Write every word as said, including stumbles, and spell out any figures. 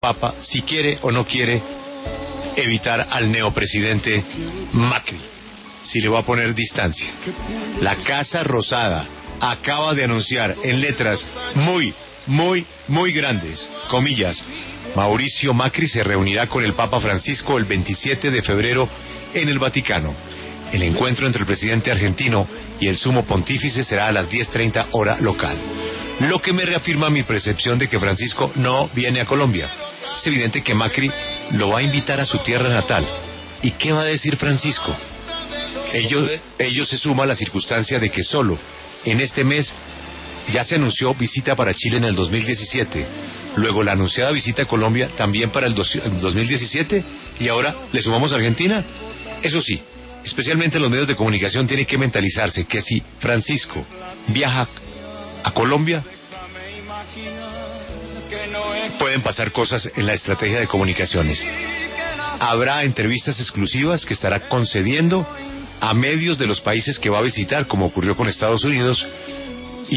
Papa si quiere o no quiere evitar al neopresidente Macri, si le va a poner distancia. La Casa Rosada acaba de anunciar en letras muy, muy, muy grandes, comillas, Mauricio Macri se reunirá con el Papa Francisco el veintisiete de febrero en el Vaticano. El encuentro entre el presidente argentino y el sumo pontífice será a las diez treinta hora local. Lo que me reafirma mi percepción de que Francisco no viene a Colombia. Es evidente que Macri lo va a invitar a su tierra natal. ¿Y qué va a decir Francisco? Ello, ello se suma a la circunstancia de que solo en este mes ya se anunció visita para Chile en el dos mil diecisiete, luego la anunciada visita a Colombia también para el dos mil diecisiete, y ahora le sumamos a Argentina. Eso sí, especialmente los medios de comunicación tienen que mentalizarse que si Francisco viaja a Colombia, pueden pasar cosas en la estrategia de comunicaciones. Habrá entrevistas exclusivas que estará concediendo a medios de los países que va a visitar, como ocurrió con Estados Unidos,